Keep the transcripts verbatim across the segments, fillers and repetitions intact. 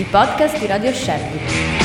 i podcast di Radio Scelvi.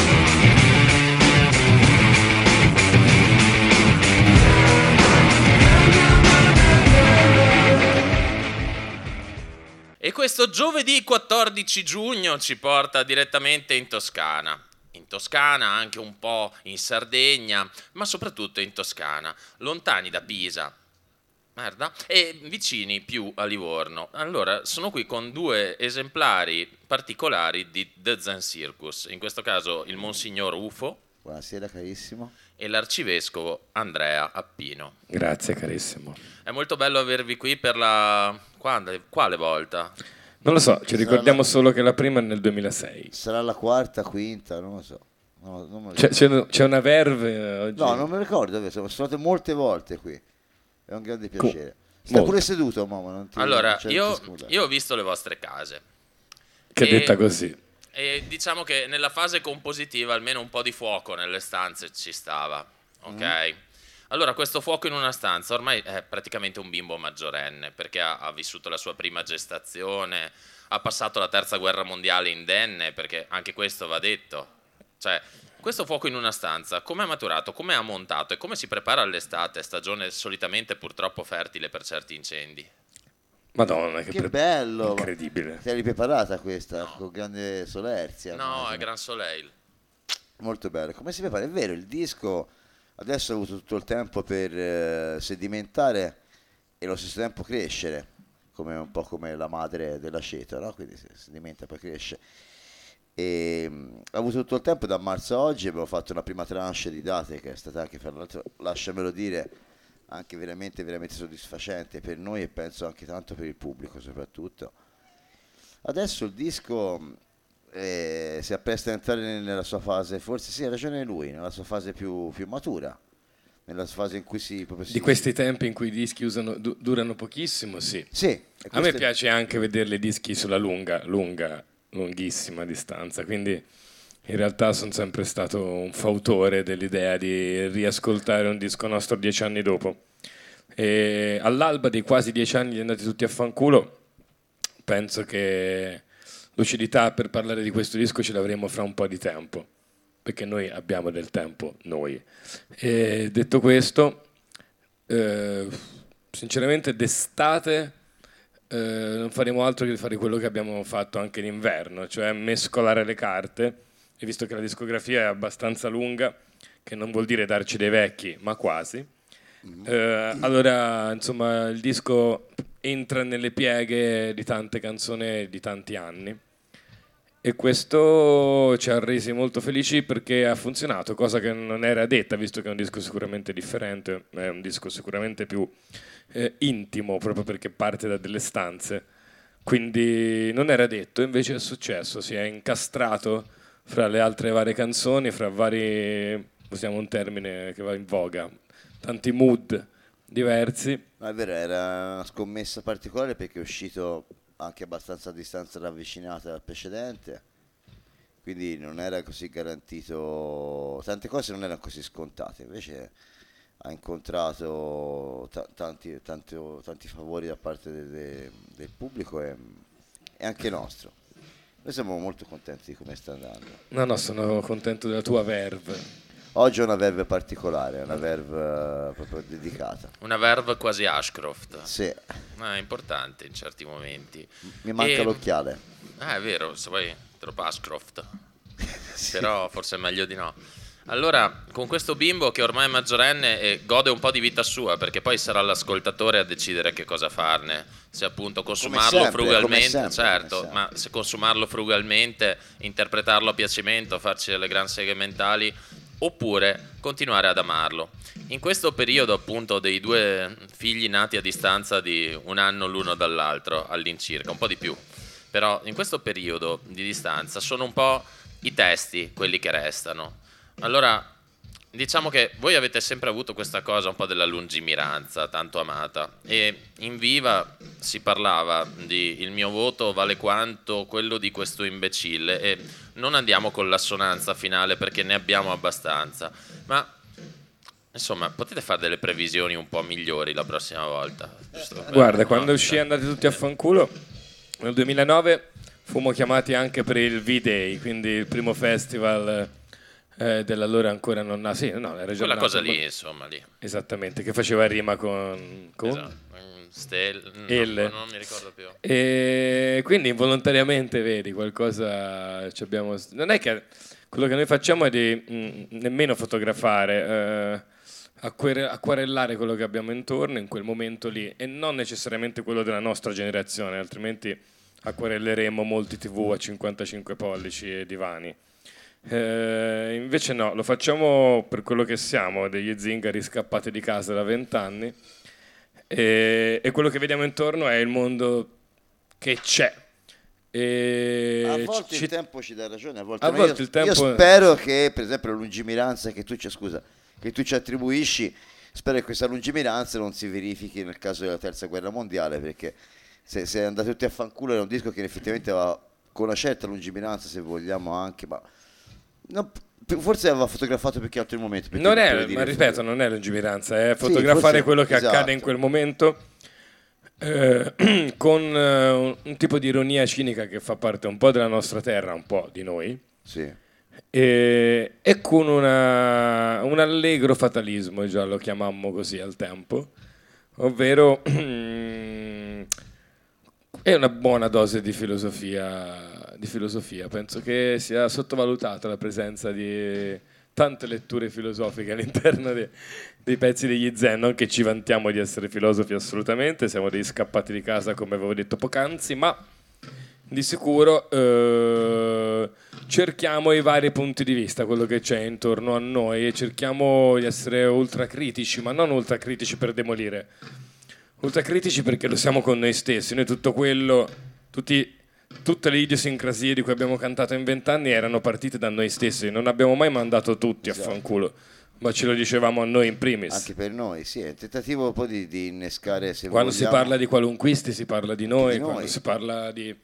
E questo giovedì quattordici giugno ci porta direttamente in Toscana. In Toscana, anche un po' in Sardegna, ma soprattutto in Toscana, lontani da Pisa, merda, e vicini più a Livorno. Allora, sono qui con due esemplari particolari di The Zen Circus, in questo caso il Monsignor Ufo. Buonasera carissimo. E l'arcivescovo Andrea Appino. Grazie carissimo. È molto bello avervi qui per la... Quando? Quale volta? Non lo so, ci Sarà ricordiamo la... solo che la prima è nel duemilasei. Sarà la quarta, quinta, non lo so. No, non me lo C'è, ricordo. c'è, c'è una verve oggi? No, non me lo ricordo, sono stato molte volte qui. È un grande piacere. Co- Stai molte. pure seduto, mamma. Non ti, Allora, non c'è io, da scusare. io ho visto le vostre case. Che E- detta così. E diciamo che nella fase compositiva almeno un po' di fuoco nelle stanze ci stava, ok? Mm. Allora questo fuoco in una stanza ormai è praticamente un bimbo maggiorenne, perché ha, ha vissuto la sua prima gestazione, ha passato la terza guerra mondiale indenne, perché anche questo va detto. Cioè, questo fuoco in una stanza, come è maturato, come è montato e come si prepara all'estate, stagione solitamente purtroppo fertile per certi incendi? Madonna, che, Che pre- bello! incredibile. Ti eri preparata questa No. con grande solerzia? No, immagino. è Gran Soleil. Molto bello. Come si prepara? È vero, il disco adesso ha avuto tutto il tempo per eh, sedimentare e allo stesso tempo crescere, come un po' come la madre dell'aceto, no? Quindi si sedimenta e poi cresce. E, mh, ha avuto tutto il tempo da marzo a oggi, abbiamo fatto una prima tranche di date che è stata anche, fra l'altro, lasciamelo dire, anche veramente, veramente soddisfacente per noi e penso anche tanto per il pubblico soprattutto. Adesso il disco eh, si appresta a entrare nella sua fase, forse sì, ha ragione lui, nella sua fase più, più matura, nella fase in cui si... proprio si Di questi tempi in cui i dischi usano, du- durano pochissimo, sì. Sì, e A me questo è- piace anche vederli i dischi sulla lunga, lunga, lunghissima distanza, quindi in realtà sono sempre stato un fautore dell'idea di riascoltare un disco nostro dieci anni dopo. E all'alba dei quasi dieci anni andati tutti a fanculo, penso che lucidità per parlare di questo disco ce l'avremo fra un po' di tempo, perché noi abbiamo del tempo, noi. E detto questo, eh, sinceramente d'estate eh, non faremo altro che fare quello che abbiamo fatto anche in inverno, cioè mescolare le carte, e visto che la discografia è abbastanza lunga, che non vuol dire darci dei vecchi, ma quasi, eh, allora insomma il disco entra nelle pieghe di tante canzoni di tanti anni. E questo ci ha resi molto felici perché ha funzionato, cosa che non era detta, visto che è un disco sicuramente differente, è un disco sicuramente più eh, intimo, proprio perché parte da delle stanze. Quindi non era detto, invece è successo, si è incastrato fra le altre varie canzoni, fra vari, usiamo un termine che va in voga, tanti mood diversi. No, è vero, era una scommessa particolare perché è uscito anche abbastanza a distanza ravvicinata dal precedente, quindi non era così garantito, tante cose non erano così scontate, invece ha incontrato ta- tanti, tanti, tanti favori da parte de- de- del pubblico e, e anche nostro. Noi siamo molto contenti di come sta andando. No, no, sono contento della tua verve. Oggi è una verve particolare, una verve eh, proprio dedicata. Una verve quasi Ashcroft. Sì, Ah, è importante in certi momenti. mi manca E- l'occhiale. Ah, è vero, se vuoi troppo Ashcroft. Però forse è meglio di no. Allora, con questo bimbo che ormai è maggiorenne e gode un po' di vita sua, perché poi sarà l'ascoltatore a decidere che cosa farne, se appunto consumarlo sempre, frugalmente, come sempre, certo, come sempre. ma se consumarlo frugalmente, interpretarlo a piacimento, farci le gran seghe mentali, oppure continuare ad amarlo. In questo periodo appunto dei due figli nati a distanza di un anno l'uno dall'altro all'incirca, un po' di più, però in questo periodo di distanza sono un po' i testi quelli che restano. Allora, diciamo che voi avete sempre avuto questa cosa un po' della lungimiranza, tanto amata, e in Viva si parlava di il mio voto vale quanto quello di questo imbecille, e non andiamo con l'assonanza finale perché ne abbiamo abbastanza, ma insomma potete fare delle previsioni un po' migliori la prossima volta, giusto? Guarda, No, quando uscì cioè, Andate tutti a fanculo nel duemilanove fummo chiamati anche per il V-Day, quindi il primo festival eh, dell'allora ancora non ah, sì, no, era già Quella nato, cosa lì, ma- insomma, lì. Esattamente, che faceva rima con... con Esatto. Stel... no, Il. non mi ricordo più. E quindi involontariamente, vedi, qualcosa ci abbiamo... Non è che quello che noi facciamo è di mh, nemmeno fotografare, eh, acquere- acquarellare quello che abbiamo intorno in quel momento lì e non necessariamente quello della nostra generazione, altrimenti acquarelleremo molti tivù a cinquantacinque pollici e divani. Eh, invece no, lo facciamo per quello che siamo, degli zingari scappati di casa da vent'anni. E, e quello che vediamo intorno è il mondo che c'è. E A volte ci- il tempo ci dà ragione, a volte, A no. volte io, il tempo- io spero che, per esempio, la lungimiranza che tu ci, scusa, che tu ci attribuisci, spero che questa lungimiranza non si verifichi nel caso della terza guerra mondiale, perché se, se andate tutti a fanculo era un disco che effettivamente aveva con una certa lungimiranza, se vogliamo anche, ma no, forse aveva fotografato più che altro il momento. perché non per è, dire- ma ripeto, non è lungimiranza, è fotografare forse- quello che esatto. accade in quel momento eh, con eh, un, un tipo di ironia cinica che fa parte un po' della nostra terra, un po' di noi. Sì. E, e con una, un allegro fatalismo, già lo chiamammo così al tempo, ovvero è una buona dose di filosofia, di filosofia. Penso che sia sottovalutata la presenza di tante letture filosofiche all'interno de- dei pezzi degli Zen, non che ci vantiamo di essere filosofi assolutamente, siamo dei scappati di casa come avevo detto poc'anzi, ma di sicuro eh, cerchiamo i vari punti di vista, quello che c'è intorno a noi, e cerchiamo di essere ultracritici, ma non ultracritici per demolire, ultracritici perché lo siamo con noi stessi. Noi tutto quello, tutti, tutte le idiosincrasie di cui abbiamo cantato in vent'anni erano partite da noi stessi, non abbiamo mai mandato tutti Esatto. a fanculo, ma ce lo dicevamo a noi in primis. Anche per noi, sì, è un tentativo un po' di, di innescare, se Quando si vogliamo, parla di qualunquisti si parla di noi, Di noi. quando si parla di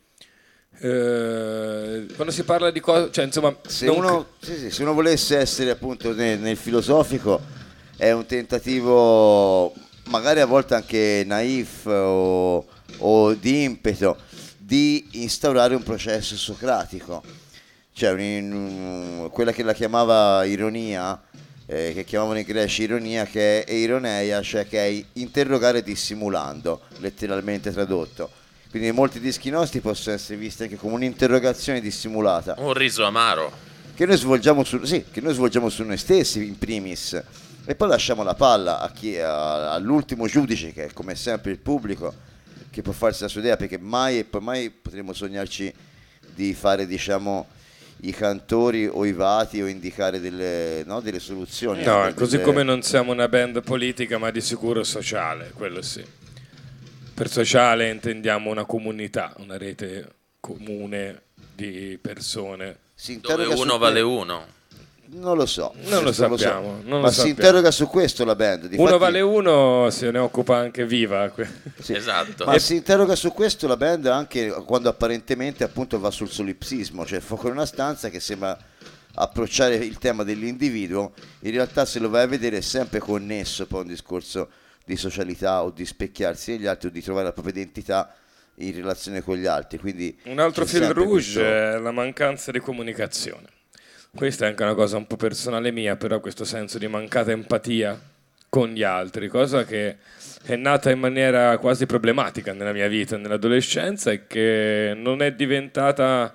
eh, quando si parla di cose, cioè insomma, se non uno, sì, sì, se uno volesse essere appunto nel, nel filosofico, è un tentativo magari a volte anche naif o, o di impeto di instaurare un processo socratico, cioè un- un- quella che la chiamava ironia, eh, che chiamavano i greci ironia, che è ironeia, cioè che è interrogare dissimulando, letteralmente tradotto. Quindi molti dischi nostri possono essere visti anche come un'interrogazione dissimulata Un riso amaro. che noi svolgiamo su, sì, che noi svolgiamo su noi stessi in primis, e poi lasciamo la palla a chi, a- all'ultimo giudice, che è come sempre il pubblico, che può farsi la sua idea, perché mai e poi mai potremo sognarci di fare, diciamo, i cantori o i vati o indicare delle, no, delle soluzioni. no, anche così delle- come non siamo una band politica, ma di sicuro sociale, quello sì. Per sociale intendiamo una comunità, una rete comune di persone. si Dove interroga uno su vale que- uno. Non lo so, Non lo questo sappiamo, non lo ma si sappiamo. interroga su questo la band. Uno difatti- vale uno, se ne occupa anche Viva. Sì. Esatto. Ma si interroga su questo la band anche quando apparentemente appunto va sul solipsismo, cioè il fuoco in una stanza che sembra approcciare il tema dell'individuo, in realtà se lo vai a vedere è sempre connesso poi a un discorso di socialità o di specchiarsi negli altri o di trovare la propria identità in relazione con gli altri. Quindi Un altro c'è fil sempre rouge questo- è la mancanza di comunicazione. Questa è anche una cosa un po' personale mia, però questo senso di mancata empatia con gli altri, cosa che è nata in maniera quasi problematica nella mia vita, nell'adolescenza, e che non è diventata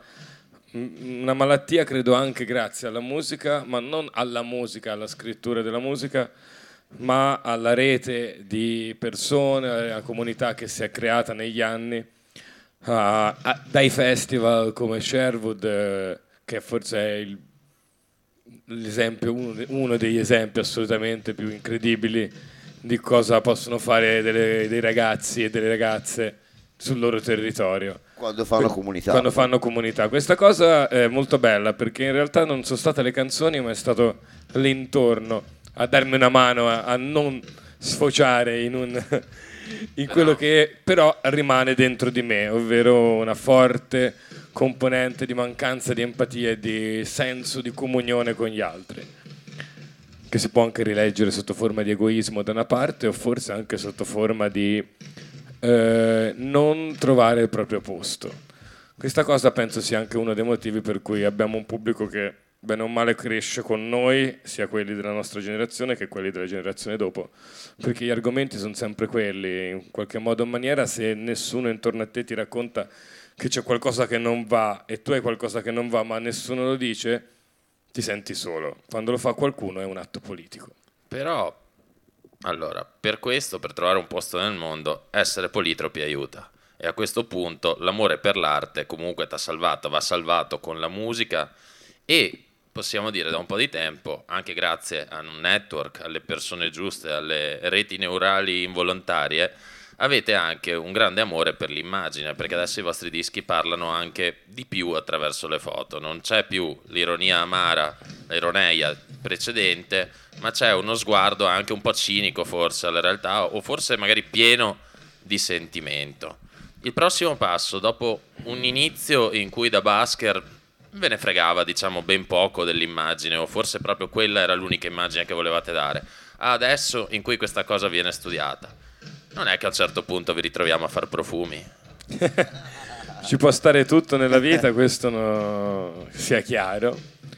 mm, una malattia, credo anche grazie alla musica, ma non alla musica, alla scrittura della musica, ma alla rete di persone, alla comunità che si è creata negli anni, a- a- dai festival come Sherwood, eh, che forse è il, l'esempio, uno, de- uno degli esempi assolutamente più incredibili di cosa possono fare delle- dei ragazzi e delle ragazze sul loro territorio. quando fanno Que- comunità. Quando fanno comunità. Questa cosa è molto bella perché in realtà non sono state le canzoni, ma è stato l'intorno a darmi una mano a, a non sfociare in, un, in quello che però rimane dentro di me, ovvero una forte componente di mancanza di empatia e di senso di comunione con gli altri, che si può anche rileggere sotto forma di egoismo da una parte o forse anche sotto forma di eh, non trovare il proprio posto, Questa cosa penso sia anche uno dei motivi per cui abbiamo un pubblico che bene o male cresce con noi, sia quelli della nostra generazione che quelli della generazione dopo, perché gli argomenti sono sempre quelli, in qualche modo o maniera. Se nessuno intorno a te ti racconta che c'è qualcosa che non va e tu hai qualcosa che non va ma nessuno lo dice, ti senti solo. Quando lo fa qualcuno è un atto politico. Però, allora, per questo, per trovare un posto nel mondo, essere politropi aiuta. E a questo punto l'amore per l'arte comunque ti ha salvato, va salvato con la musica e, possiamo dire da un po' di tempo, anche grazie a un network, alle persone giuste, alle reti neurali involontarie, avete anche un grande amore per l'immagine, perché adesso i vostri dischi parlano anche di più attraverso le foto. Non c'è più l'ironia amara, l'ironia precedente, ma c'è uno sguardo anche un po' cinico forse alla realtà, o forse magari pieno di sentimento. Il prossimo passo, dopo un inizio in cui da basker ve ne fregava, diciamo, ben poco dell'immagine, o forse proprio quella era l'unica immagine che volevate dare, adesso in cui questa cosa viene studiata, non è che a un certo punto vi ritroviamo a far profumi? Ci può stare tutto nella vita, questo no, sia chiaro.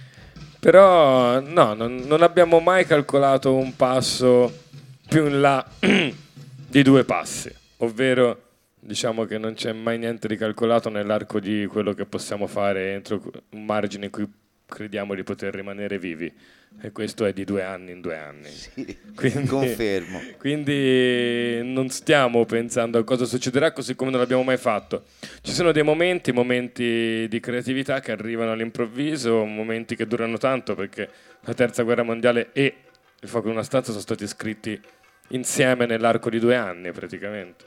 Però no, non, non abbiamo mai calcolato un passo più in là di due passi, ovvero diciamo che non c'è mai niente di calcolato nell'arco di quello che possiamo fare entro un margine in cui crediamo di poter rimanere vivi, e questo è di due anni in due anni. Sì, quindi, confermo. Quindi non stiamo pensando a cosa succederà, così come non l'abbiamo mai fatto. Ci sono dei momenti, momenti di creatività che arrivano all'improvviso, momenti che durano tanto, perché la terza guerra mondiale e Il fuoco in una stanza sono stati scritti insieme nell'arco di due anni praticamente.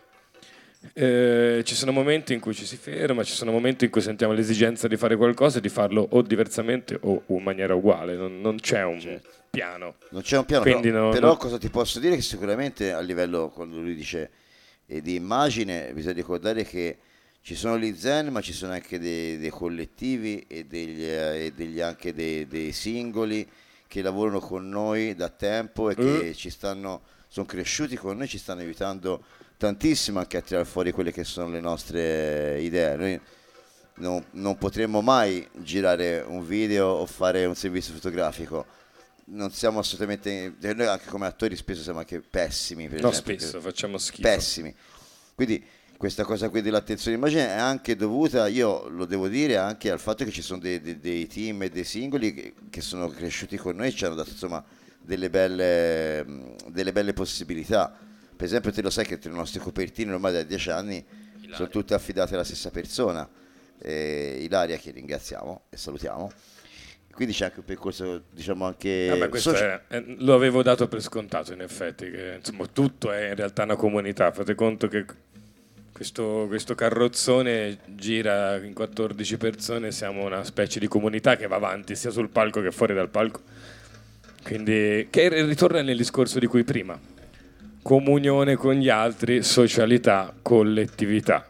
Eh, ci sono momenti in cui ci si ferma, ci sono momenti in cui sentiamo l'esigenza di fare qualcosa e di farlo o diversamente o in maniera uguale, non, non c'è un certo. piano. Non c'è un piano, Quindi però, no, però no. cosa ti posso dire? Che sicuramente a livello, quando lui dice eh, di immagine, bisogna ricordare che ci sono gli zen, ma ci sono anche dei, dei collettivi e, degli, eh, e degli, anche dei, dei singoli che lavorano con noi da tempo e che uh. ci stanno, sono cresciuti con noi, ci stanno aiutando tantissimo anche a tirare fuori quelle che sono le nostre idee. Noi non, non potremmo mai girare un video o fare un servizio fotografico, non siamo assolutamente, noi anche come attori spesso siamo anche pessimi, per no, esempio, spesso facciamo schifo, pessimi. Quindi questa cosa qui dell'attenzione all'immagine è anche dovuta, io lo devo dire, anche al fatto che ci sono dei, dei, dei team e dei singoli che, che sono cresciuti con noi e ci hanno dato insomma delle belle, delle belle possibilità. Per esempio, te lo sai che tra le nostre copertine ormai da dieci anni Ilaria. Sono tutte affidate alla stessa persona, eh, Ilaria, che ringraziamo e salutiamo. Quindi c'è anche un percorso, diciamo, anche Vabbè, questo social- è, è, lo avevo dato per scontato in effetti, che insomma tutto è in realtà una comunità. Fate conto che questo, questo carrozzone gira in quattordici persone, siamo una specie di comunità che va avanti sia sul palco che fuori dal palco, quindi che ritorna nel discorso di cui prima: comunione con gli altri, socialità, collettività.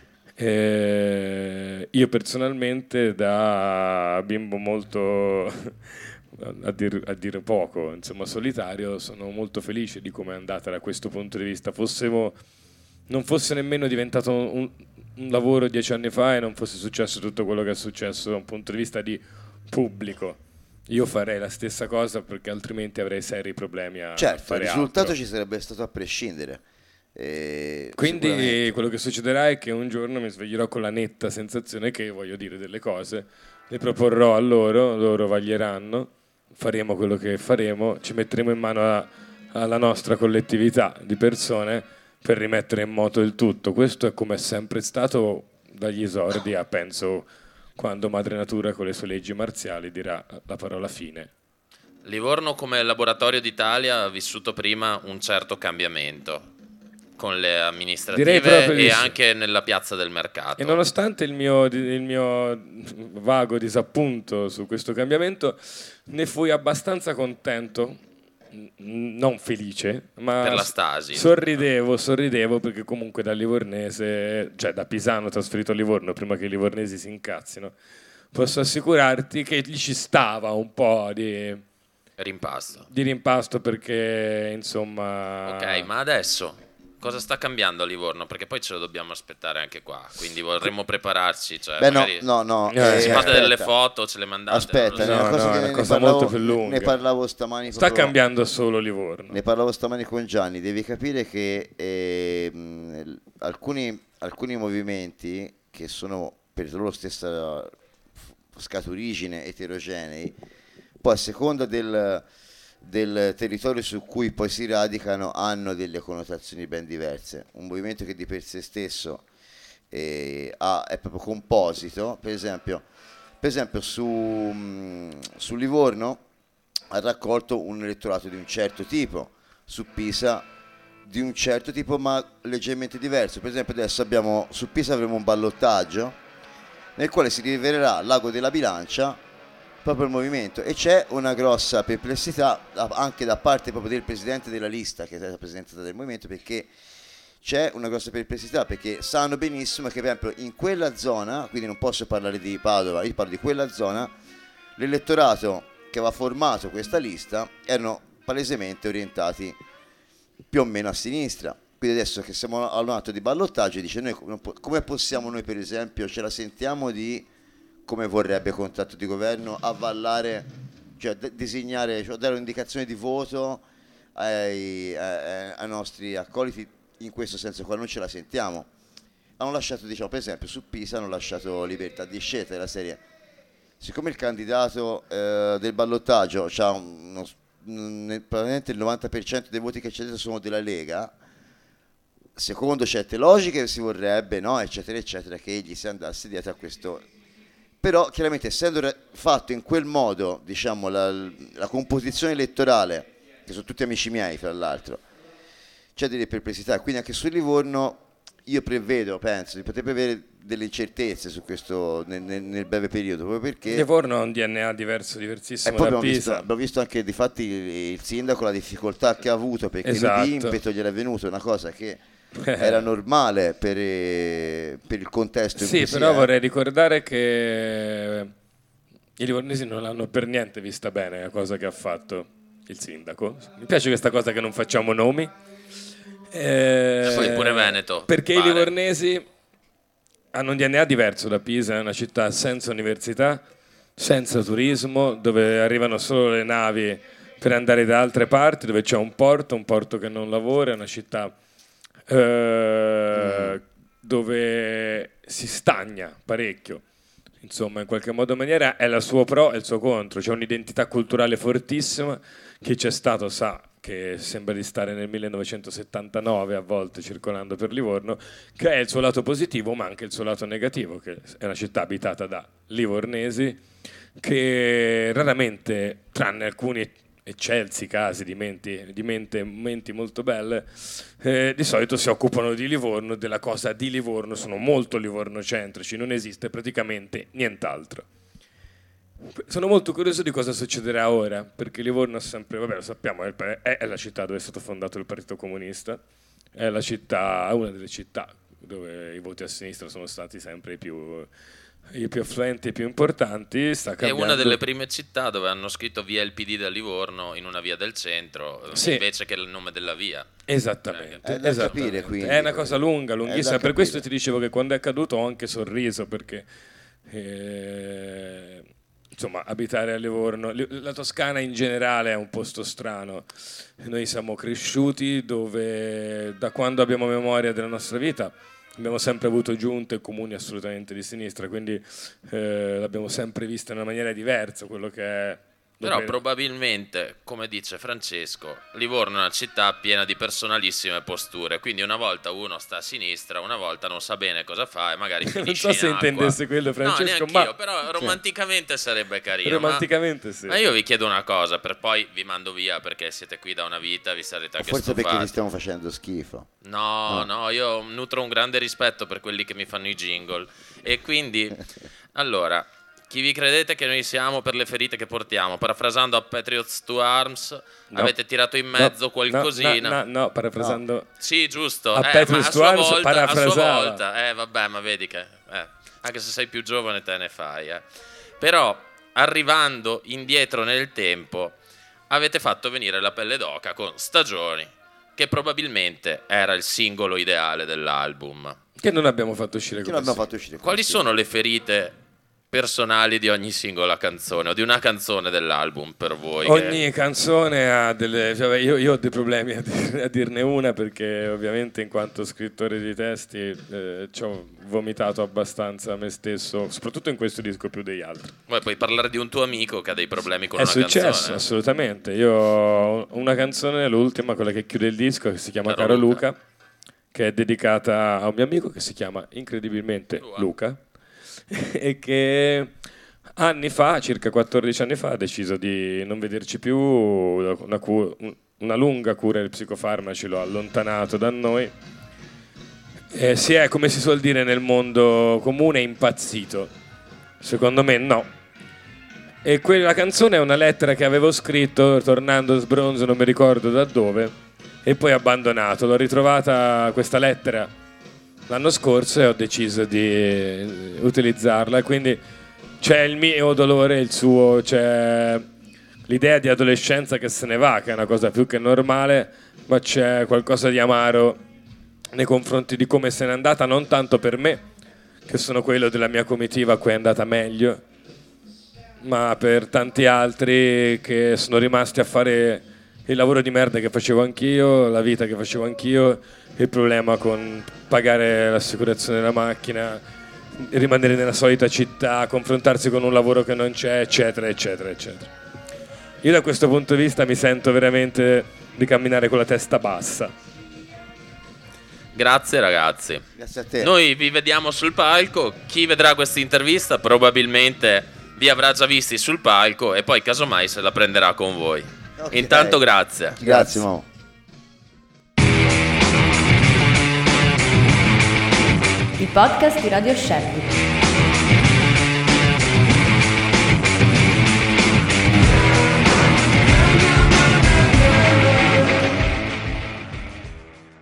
Eh, io personalmente da bimbo molto a, dir, a dire poco, insomma, solitario, sono molto felice di come è andata da questo punto di vista. Fossimo, non fosse nemmeno diventato un, un lavoro dieci anni fa e non fosse successo tutto quello che è successo da un punto di vista di pubblico, io farei la stessa cosa, perché altrimenti avrei seri problemi a certo, fare il risultato altro. ci sarebbe stato a prescindere. Eh, Quindi quello che succederà è che un giorno mi sveglierò con la netta sensazione che voglio dire delle cose, le proporrò a loro, loro vaglieranno, faremo quello che faremo, ci metteremo in mano a, alla nostra collettività di persone per rimettere in moto il tutto. Questo è come è sempre stato dagli esordi a, penso, quando Madre Natura con le sue leggi marziali dirà la parola fine. Livorno come laboratorio d'Italia ha vissuto prima un certo cambiamento con le amministrative e anche nella piazza del mercato. E nonostante il mio, il mio vago disappunto su questo cambiamento, ne fui abbastanza contento, non felice, ma per la stasi. sorridevo, sorridevo perché comunque da livornese, cioè da pisano trasferito a Livorno, prima che i livornesi si incazzino, posso assicurarti che gli ci stava un po' di rimpasto. Di rimpasto perché, insomma... Ok, ma adesso cosa sta cambiando a Livorno? Perché poi ce lo dobbiamo aspettare anche qua, quindi vorremmo prepararci. Cioè, Beh, no, magari no, no. Eh, se eh, fate aspetta. delle foto, ce le mandate. Aspetta, non è lo so. una cosa, No, no, che è una ne cosa parlavo- molto più lunga. Ne parlavo stamani. Sta proprio- cambiando solo Livorno. Ne parlavo stamani con Gianni. Devi capire che eh, mh, alcuni, alcuni movimenti che sono per loro stessa f- scaturigine eterogenei, poi a seconda del, del territorio su cui poi si radicano, hanno delle connotazioni ben diverse. Un movimento che di per sé stesso eh, ha- è proprio composito, per esempio, per esempio su, mh, su Livorno ha raccolto un elettorato di un certo tipo, su Pisa di un certo tipo ma leggermente diverso. Per esempio adesso abbiamo, su Pisa avremo un ballottaggio nel quale si rivelerà l'ago della bilancia proprio il movimento, e c'è una grossa perplessità da- anche da parte proprio del presidente della lista che è la rappresentata del movimento, perché c'è una grossa perplessità, perché sanno benissimo che per esempio in quella zona, quindi non posso parlare di Padova, io parlo di quella zona, l'elettorato che aveva formato questa lista erano palesemente orientati più o meno a sinistra. Quindi adesso che siamo a un atto di ballottaggio, dice noi non po- come possiamo noi per esempio, ce la sentiamo di, come vorrebbe contratto di governo, avvallare, cioè de- designare, cioè dare un'indicazione di voto ai, ai- ai nostri accoliti in questo senso qua, non ce la sentiamo. Hanno lasciato, diciamo, per esempio su Pisa hanno lasciato libertà di scelta della serie. Siccome il candidato eh, del ballottaggio ha uno, mh, probabilmente il novanta per cento dei voti che c'è dentro sono della Lega, secondo certe logiche si vorrebbe, no, eccetera eccetera, che egli si andasse dietro a questo. Però chiaramente essendo re- fatto in quel modo, diciamo, la, la composizione elettorale, che sono tutti amici miei tra l'altro, c'è delle perplessità, quindi anche su Livorno io prevedo, penso, di poter prevedere delle incertezze su questo nel, nel- nel breve periodo, proprio perché Livorno ha un D N A diverso, e diversissimo poi da abbiamo visto, Pisa. abbiamo visto anche difatti il, il sindaco, la difficoltà che ha avuto, perché Esatto. l'impeto gliela è venuto, una cosa che era normale per, eh, per il contesto in Sì, cui si però è. vorrei ricordare che i livornesi non l'hanno per niente vista bene la cosa che ha fatto il sindaco. Mi piace questa cosa che non facciamo nomi. Eh, poi pure Veneto, Perché pare. i livornesi hanno un D N A diverso da Pisa, è una città senza università, senza turismo, dove arrivano solo le navi per andare da altre parti, dove c'è un porto, un porto che non lavora, è una città eh, dove si stagna parecchio. Insomma, in qualche modo maniera è la sua pro e il suo contro. C'è un'identità culturale fortissima. Chi c'è stato sa che sembra di stare nel millenovecentosettantanove a volte circolando per Livorno, che è il suo lato positivo ma anche il suo lato negativo, che è una città abitata da livornesi che raramente, tranne alcuni eccelsi casi di menti, di mente, menti molto belle, eh, di solito si occupano di Livorno, della cosa di Livorno, sono molto livornocentrici, non esiste praticamente nient'altro. Sono molto curioso di cosa succederà ora, perché Livorno è sempre, vabbè lo sappiamo, è, il- è- è la città dove è stato fondato il Partito Comunista, è la città, una delle città dove i voti a sinistra sono stati sempre i più, i più affluenti e più importanti. Sta È cambiando. una delle prime città dove hanno scritto via il P D da Livorno in una via del centro, Sì. invece che il nome della via. Esattamente, È da esattamente. capire, quindi. È una cosa lunga, lunghissima. È da Per questo capire. ti dicevo che quando è accaduto ho anche sorriso, perché eh, insomma, abitare a Livorno, Li- la Toscana in generale è un posto strano. Noi siamo cresciuti dove, da quando abbiamo memoria della nostra vita, abbiamo sempre avuto giunte e comuni assolutamente di sinistra, quindi eh, l'abbiamo sempre vista in una maniera diversa, quello che è. Però dove- probabilmente, come dice Francesco, Livorno è una città piena di personalissime posture, quindi una volta uno sta a sinistra, una volta non sa bene cosa fa e magari Non finisce so se in acqua. intendesse quello, Francesco, no, ma io, però romanticamente sarebbe carino. romanticamente sì. ma, ma io vi chiedo una cosa, per poi vi mando via perché siete qui da una vita, vi sarete anche Forse perché stufati. ti stiamo facendo schifo. No, Ah. no, io nutro un grande rispetto per quelli che mi fanno i jingle. E quindi, allora, chi vi credete che noi siamo per le ferite che portiamo? Parafrasando a Patriots to Arms, No. avete tirato in No, mezzo qualcosina. No, no, no, parafrasando. Sì, giusto. A eh, Patriots ma a to sua Arms volta, a sua parafrasava. volta. Eh, vabbè, ma vedi che... eh, anche se sei più giovane te ne fai, eh. Però, arrivando indietro nel tempo, avete fatto venire la pelle d'oca con Stagioni, che probabilmente era il singolo ideale dell'album. Che non abbiamo fatto uscire. Che non abbiamo fatto uscire. Quali sono le ferite personali di ogni singola canzone o di una canzone dell'album per voi? Ogni che... canzone ha delle... Cioè, io, io ho dei problemi a, dir, a dirne una, perché ovviamente in quanto scrittore di testi eh, ci ho vomitato abbastanza me stesso, soprattutto in questo disco più degli altri. Vuoi puoi parlare di un tuo amico che ha dei problemi con È una successo, canzone? assolutamente. Io ho una canzone, l'ultima, quella che chiude il disco, che si chiama Caro Caro Luca. Luca, che è dedicata a un mio amico che si chiama incredibilmente Luca. Luca e che anni fa, circa quattordici anni fa, ha deciso di non vederci più. Una, cu- una lunga cura di psicofarmaci lo ha allontanato da noi e si è, come si suol dire nel mondo comune, impazzito. Secondo me no. E quella canzone è una lettera che avevo scritto tornando sbronzo, non mi ricordo da dove, e poi abbandonato. L'ho ritrovata questa lettera l'anno scorso e ho deciso di utilizzarla, quindi c'è il mio dolore, il suo, c'è l'idea di adolescenza che se ne va, che è una cosa più che normale, ma c'è qualcosa di amaro nei confronti di come se n'è andata, non tanto per me, che sono quello della mia comitiva a cui è andata meglio, ma per tanti altri che sono rimasti a fare il lavoro di merda che facevo anch'io, la vita che facevo anch'io, il problema con pagare l'assicurazione della macchina, rimanere nella solita città, confrontarsi con un lavoro che non c'è, eccetera, eccetera, eccetera. Io da questo punto di vista mi sento veramente di camminare con la testa bassa. Grazie ragazzi. Grazie a te. Noi vi vediamo sul palco. Chi vedrà questa intervista probabilmente vi avrà già visti sul palco e poi casomai se la prenderà con voi. Okay. Intanto grazie. Grazie, Mo. Il podcast di Radio Scelti.